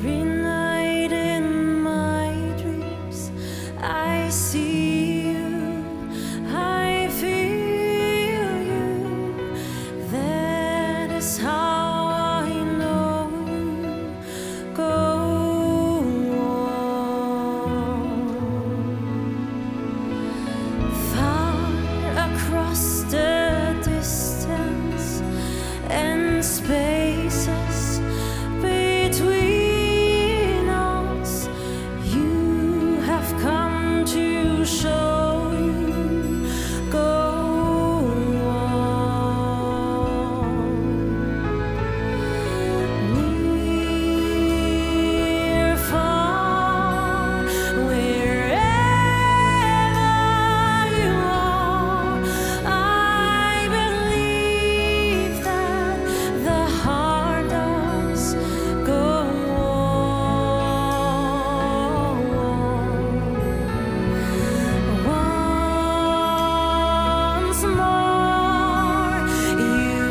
Every night in my dreams I see you, I feel you. That is how I know you. Go on. Far across the distance and spaces between us, you have come to show you. Go on. Near, far, wherever you are, I believe that the heart does go on. Once more, you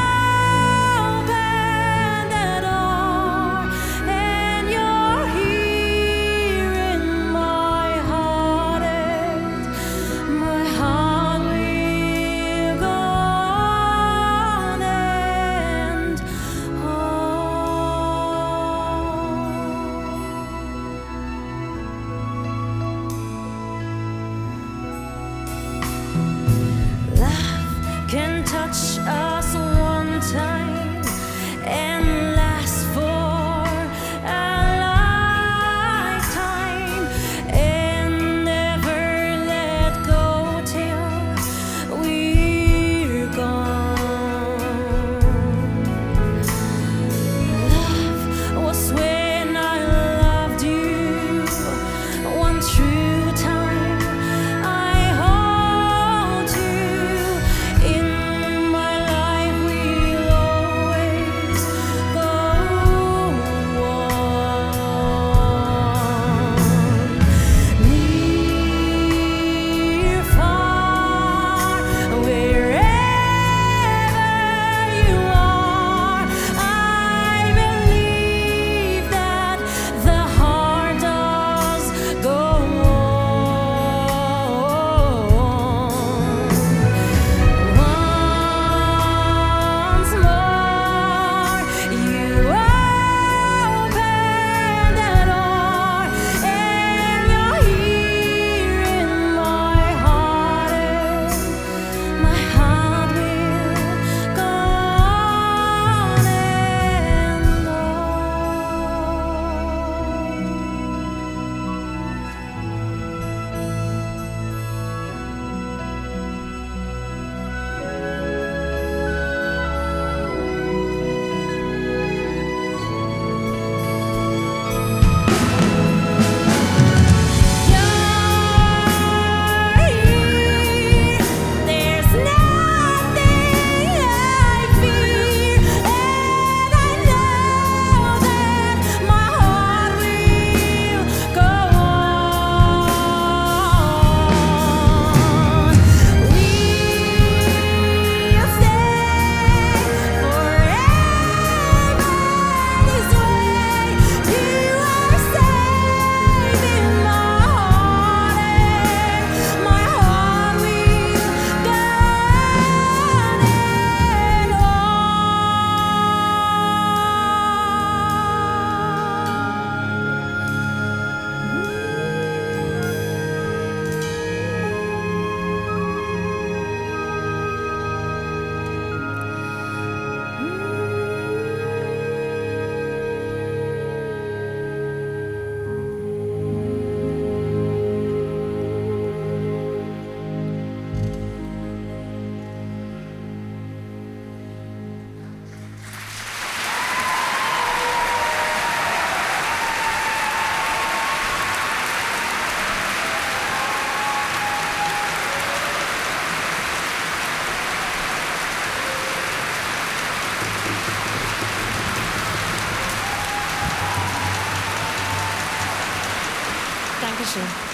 open the door, and you're here in my heart, and my heart will go on and on. Love can touch us one time and last for a lifetime, and never let go till we're gone. Love was when I loved you one true time. I hold you in my life, we'll always go on. Near, far, wherever you are, I believe that the heart does go on. Once more, you open the door, and you're here in my heart, and my heart will go on and on. There's nothing I fear, and I know that my heart will go on. We'll stay forever this way. You are safe in my heart, and my heart will go on and Dankeschön.